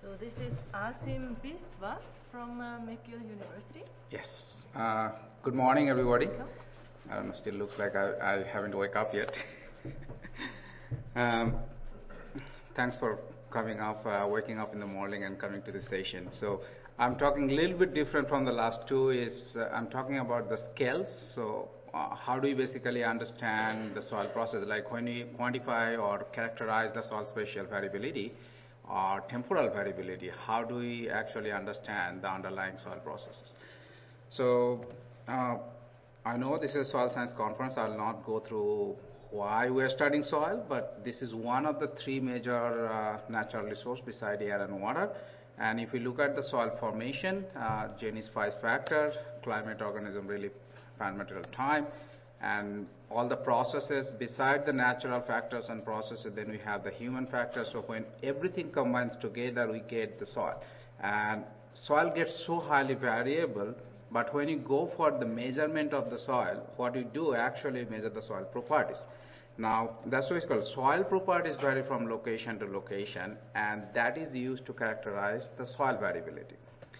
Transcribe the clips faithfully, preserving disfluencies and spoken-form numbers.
So this is Asim Biswas from uh, McGill University. Yes. Uh, good morning, everybody. Welcome. I don't know, still looks like I, I haven't woke up yet. um, thanks for coming up, uh, waking up in the morning and coming to the session. So I'm talking a little bit different from the last two. Is uh, I'm talking about the scales. So uh, how do you basically understand the soil process? Like when you quantify or characterize the soil spatial variability or temporal variability, how do we actually understand the underlying soil processes? So uh, I know this is a soil science conference. I'll not go through why we're studying soil, but this is one of the three major uh, natural resources beside air and water. And if we look at the soil formation, uh, Jenny's five factors, climate, organism, relief, plant material, time, and all the processes beside the natural factors and processes, then we have the human factors. So when everything combines together, we get the soil. And soil gets so highly variable, but when you go for the measurement of the soil, what you do actually measure the soil properties. Now, that's what it's called. Soil properties vary from location to location, and that is used to characterize the soil variability.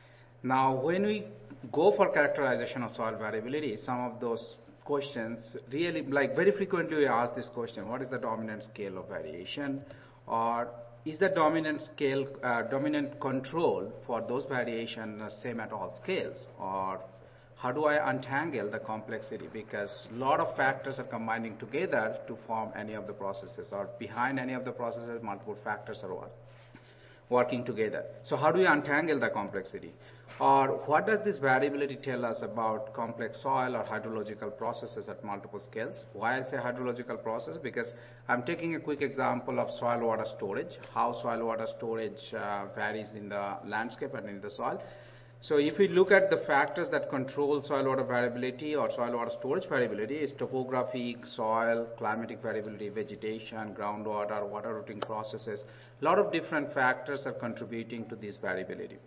Now, when we go for characterization of soil variability, some of those questions really, like very frequently we ask this question: what is the dominant scale of variation, or is the dominant scale, uh, dominant control for those variations uh, same at all scales, or how do I untangle the complexity? Because a lot of factors are combining together to form any of the processes, or behind any of the processes, multiple factors are working together. So how do we untangle the complexity? Or what does this variability tell us about complex soil or hydrological processes at multiple scales? Why I say hydrological process? Because I'm taking a quick example of soil water storage, how soil water storage uh, varies in the landscape and in the soil. So if we look at the factors that control soil water variability or soil water storage variability, is topography, soil, climatic variability, vegetation, groundwater, water routing processes. A lot of different factors are contributing to this variability.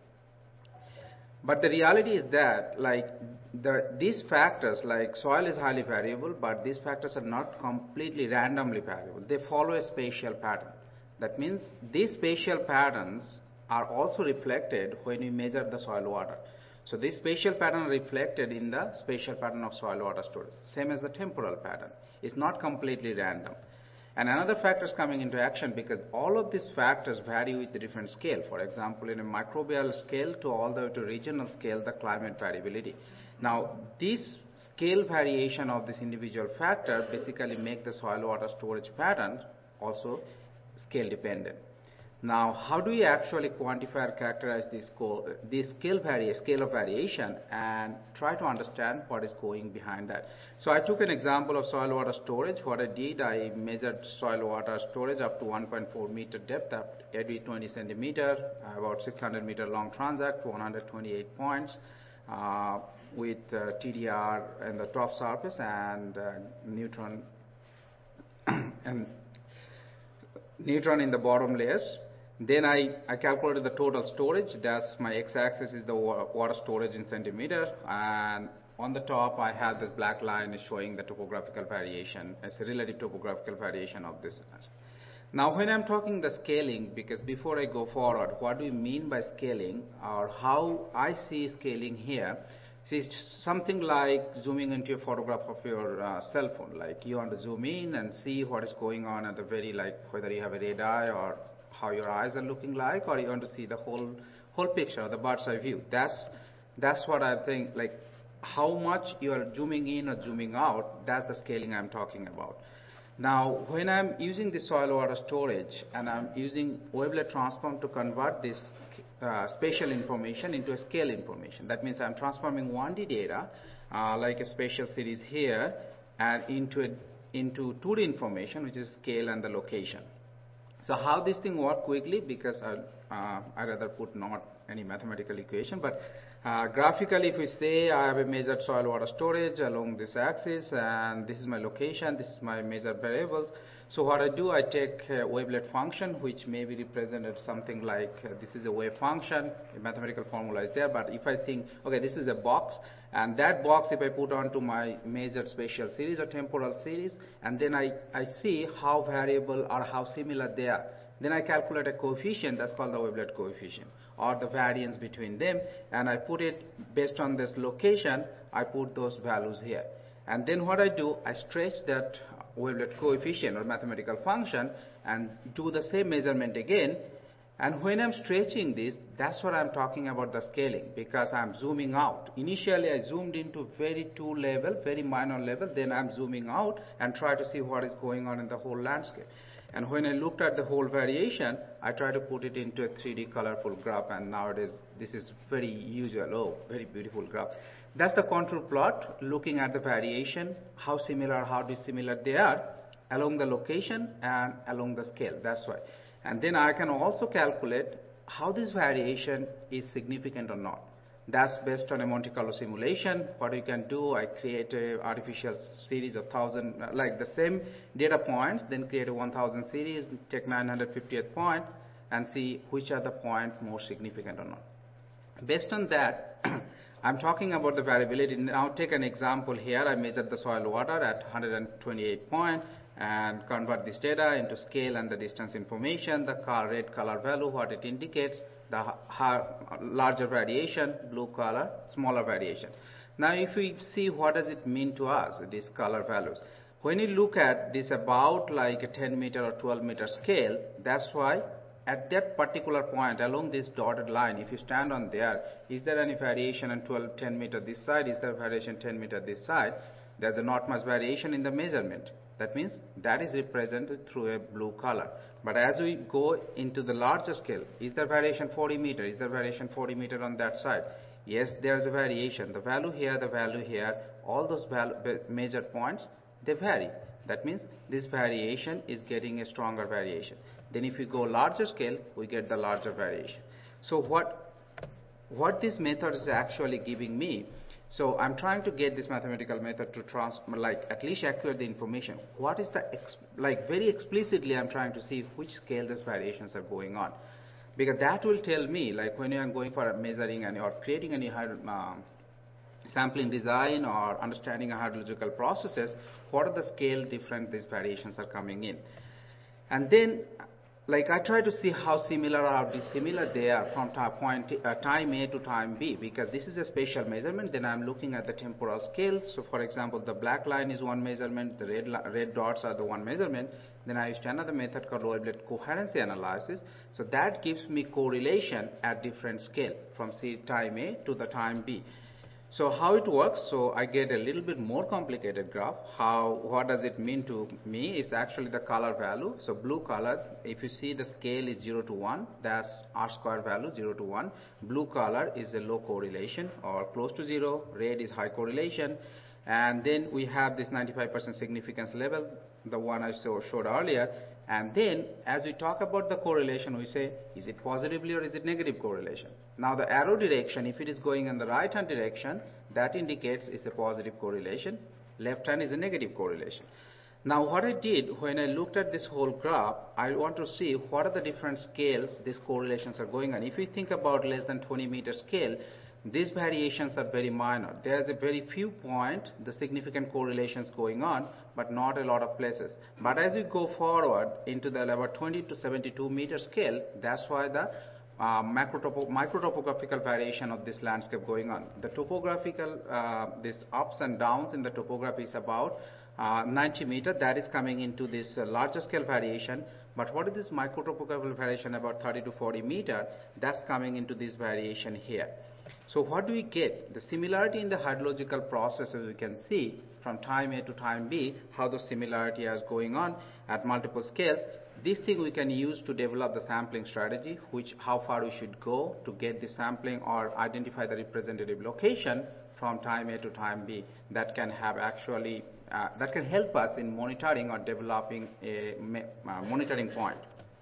But the reality is that, like, the, these factors, like soil is highly variable, but these factors are not completely randomly variable. They follow a spatial pattern. That means these spatial patterns are also reflected when we measure the soil water. So this spatial pattern reflected in the spatial pattern of soil water storage. Same as the temporal pattern. It's not completely random. And another factor is coming into action because all of these factors vary with the different scale. For example, in a microbial scale to all the way to regional scale, the climate variability. Now, this scale variation of this individual factor basically make the soil water storage pattern also scale dependent. Now, how do we actually quantify or characterize this, this scale, vari scale of variation and try to understand what is going behind that? So I took an example of soil water storage. What I did, I measured soil water storage up to one point four meter depth at every twenty centimeter, about six hundred meter long transect, one hundred twenty-eight points uh, with uh, T D R in the top surface and uh, neutron and neutron in the bottom layers. Then I, I calculated the total storage. That's my x-axis is the water storage in centimeter, and on the top I have this black line showing the topographical variation, as a relative topographical variation of this. Now when I'm talking the scaling, because before I go forward, what do we mean by scaling, or how I see scaling here, it's something like zooming into a photograph of your uh, cell phone. Like you want to zoom in and see what is going on at the very, like whether you have a red eye or how your eyes are looking like, or you want to see the whole whole picture, the bird's eye view. That's that's what I think, like how much you are zooming in or zooming out, that's the scaling I'm talking about. Now, when I'm using the soil water storage and I'm using wavelet transform to convert this uh, spatial information into a scale information, that means I'm transforming one D data, uh, like a spatial series here, and into, a, into two D information, which is scale and the location. So how this thing work quickly, because I uh, I rather put not any mathematical equation, but uh, graphically if we say I have a measured soil water storage along this axis, and this is my location, this is my measured variables. So what I do, I take a wavelet function, which may be represented something like uh, this is a wave function, a mathematical formula is there, but if I think, okay, this is a box, and that box if I put onto my measured spatial series or temporal series, and then I, I see how variable or how similar they are. Then I calculate a coefficient that's called the wavelet coefficient or the variance between them, and I put it based on this location. I put those values here, and then what I do, I stretch that wavelet coefficient or mathematical function and do the same measurement again. And when I'm stretching this, that's what I'm talking about the scaling, because I'm zooming out. Initially I zoomed into very two level, very minor level, then I'm zooming out and try to see what is going on in the whole landscape. And when I looked at the whole variation, I try to put it into a three D colorful graph, and nowadays this is very usual, oh, very beautiful graph. That's the contour plot, looking at the variation, how similar, how dissimilar they are, along the location and along the scale, that's why. And then I can also calculate how this variation is significant or not. That's based on a Monte Carlo simulation. What you can do, I create an artificial series of thousand, uh, like the same data points, then create a one thousand series, take nine hundred fiftieth point, and see which are the point more significant or not. Based on that, I'm talking about the variability. Now take an example here. I measured the soil water at one hundred twenty-eight point and convert this data into scale and the distance information. The color, red color value, what it indicates, the larger variation, blue color, smaller variation. Now if we see what does it mean to us, these color values. When you look at this about like a ten meter or twelve meter scale, that's why at that particular point along this dotted line, if you stand on there, is there any variation on twelve, ten meter this side? Is there variation ten meter this side? There's not much variation in the measurement. That means that is represented through a blue color. But as we go into the larger scale, is there variation forty meter? Is there variation forty meter on that side? Yes, there's a variation. The value here, the value here, all those major points, they vary. That means this variation is getting a stronger variation. Then if we go larger scale, we get the larger variation. So what, what this method is actually giving me, so I'm trying to get this mathematical method to trans, like at least accurate the information. What is the, ex, like very explicitly I'm trying to see which scale these variations are going on. Because that will tell me, like when I'm going for measuring and or creating any uh, sampling design or understanding hydrological processes, what are the scale different these variations are coming in. And then like I try to see how similar or how dissimilar they are from point, uh, time A to time B, because this is a spatial measurement. Then I'm looking at the temporal scale. So for example, the black line is one measurement, the red, red dots are the one measurement. Then I used another method called wavelet coherency analysis. So that gives me correlation at different scale from say time A to the time B. So how it works, so I get a little bit more complicated graph. How, what does it mean to me? It's actually the color value. So blue color, if you see the scale is zero to one, that's R square value, zero to one. Blue color is a low correlation or close to zero. Red is high correlation. And then we have this ninety-five percent significance level, the one I saw, showed earlier. And then as we talk about the correlation, we say, is it positively or is it negative correlation? Now the arrow direction, if it is going in the right hand direction, that indicates it's a positive correlation. Left hand is a negative correlation. Now what I did when I looked at this whole graph, I want to see what are the different scales these correlations are going on. If we think about less than twenty meter scale, these variations are very minor. There's a very few point, the significant correlations going on, but not a lot of places. But as we go forward into the about twenty to seventy-two meter scale, that's why the uh, macro topo micro-topographical variation of this landscape going on. The topographical, uh, this ups and downs in the topography is about uh, ninety meter. That is coming into this uh, larger scale variation. But what is this micro-topographical variation about thirty to forty meter? That's coming into this variation here. So what do we get? The similarity in the hydrological processes we can see from time A to time B, how the similarity is going on at multiple scales. This thing we can use to develop the sampling strategy, which how far we should go to get the sampling or identify the representative location from time A to time B. That can have actually, uh, that can help us in monitoring or developing a uh, monitoring point.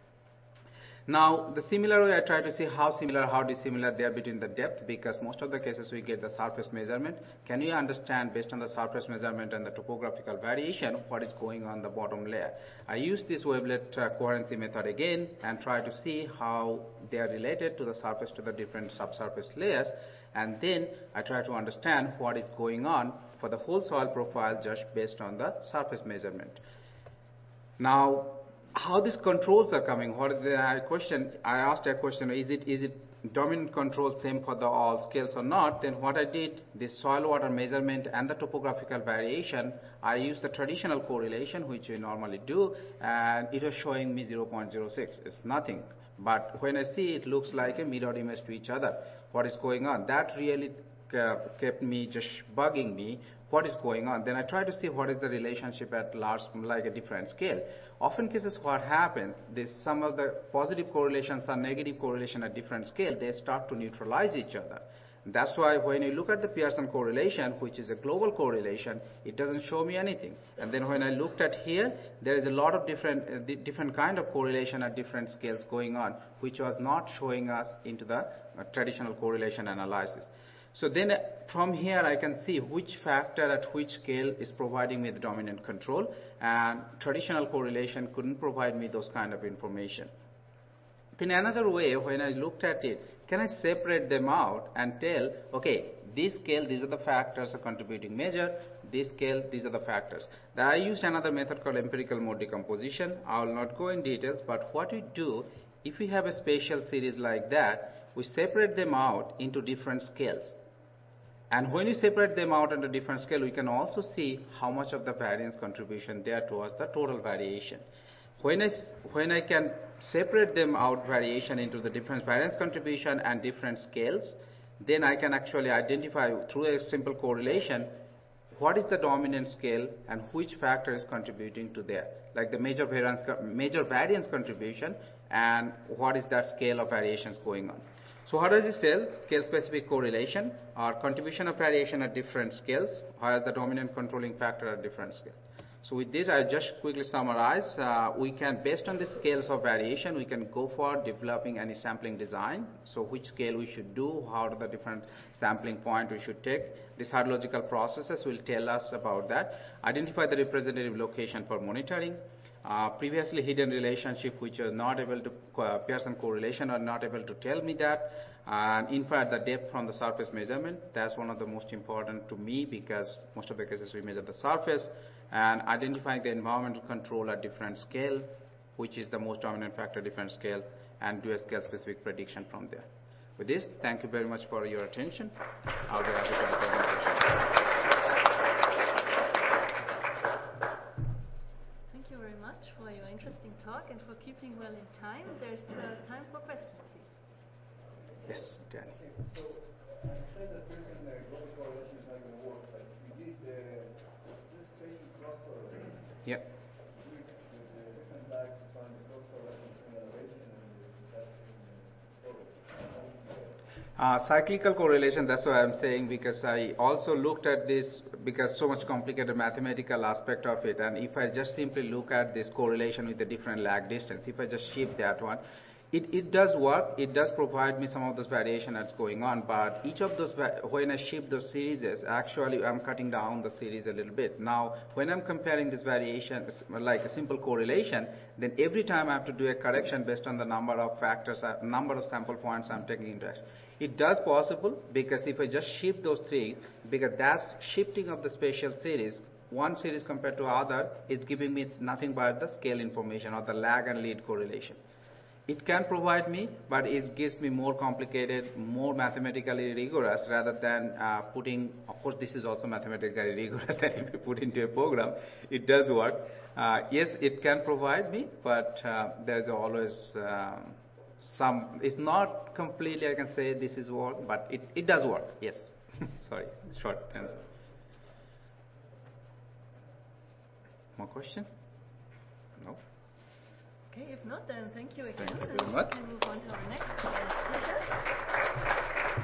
Now, the similar way I try to see how similar, how dissimilar they are between the depth, because most of the cases we get the surface measurement. Can you understand based on the surface measurement and the topographical variation what is going on the bottom layer? I use this wavelet uh, coherency method again and try to see how they are related to the surface to the different subsurface layers, and then I try to understand what is going on for the whole soil profile just based on the surface measurement. Now, how these controls are coming. What is the I question? I asked a question: Is it is it dominant control same for the all scales or not? Then what I did, the soil water measurement and the topographical variation, I used the traditional correlation, which we normally do, and it was showing me zero point zero six. It's nothing. But when I see, it looks like a mirror image to each other. What is going on? That really uh, kept me just bugging me. What is going on? Then I try to see what is the relationship at large, like a different scale. Often cases what happens, this, some of the positive correlations or negative correlation at different scale, they start to neutralize each other. That's why when you look at the Pearson correlation, which is a global correlation, it doesn't show me anything. And then when I looked at here, there is a lot of different, uh, different kind of correlation at different scales going on, which was not showing us into the uh, traditional correlation analysis. So then uh, from here I can see which factor at which scale is providing me the dominant control, and traditional correlation couldn't provide me those kind of information. In another way, when I looked at it, can I separate them out and tell, okay, this scale, these are the factors, a contributing measure, this scale, these are the factors. Then I used another method called empirical mode decomposition. I will not go in details, but what we do, if we have a spatial series like that, we separate them out into different scales. And when you separate them out into different scale, we can also see how much of the variance contribution there towards the total variation. When I, when I can separate them out variation into the different variance contribution and different scales, then I can actually identify through a simple correlation what is the dominant scale and which factor is contributing to there, like the major variance, major variance contribution, and what is that scale of variations going on. So what does it tell? Scale-specific correlation or contribution of variation at different scales, whereas the dominant controlling factor at different scales. So with this, I just quickly summarize. Uh, we can, based on the scales of variation, we can go for developing any sampling design. So which scale we should do, how are the different sampling point we should take. These hydrological processes will tell us about that. Identify the representative location for monitoring. Uh, previously hidden relationship which are not able to, uh, Pearson correlation are not able to tell me that. And infer the depth from the surface measurement. That's one of the most important to me because most of the cases we measure the surface. And identifying the environmental control at different scale, which is the most dominant factor at different scale, and do a scale specific prediction from there. With this, thank you very much for your attention. I'll be happy to answer any questions. Thank you very much for your interesting talk and for keeping well in time. There's uh, time for questions, please. Yes, Danny. So, I said that Pearson uh, global correlation is not going to work, but we did uh, this spatial cross correlation. Yeah. With the different lags to find the cross correlation between elevation and the reduction in the Uh, cyclical correlation, that's what I'm saying, because I also looked at this because so much complicated mathematical aspect of it, and if I just simply look at this correlation with the different lag distance, if I just shift that one, it, it does work, it does provide me some of those variation that's going on, but each of those, when I shift those series, actually I'm cutting down the series a little bit. Now, when I'm comparing this variation, like a simple correlation, then every time I have to do a correction based on the number of factors, uh, number of sample points I'm taking into account. It does possible because if I just shift those three, because that's shifting of the spatial series, one series compared to other is giving me nothing but the scale information or the lag and lead correlation. It can provide me, but it gives me more complicated, more mathematically rigorous rather than uh, putting, of course this is also mathematically rigorous that if you put into a program, it does work. Uh, yes, it can provide me, but uh, there's always um, some, it's not completely, I can say this is work, but it, it does work, yes. Sorry, short answer. More question? No? Okay, if not, then thank you again. Thank you and very much. can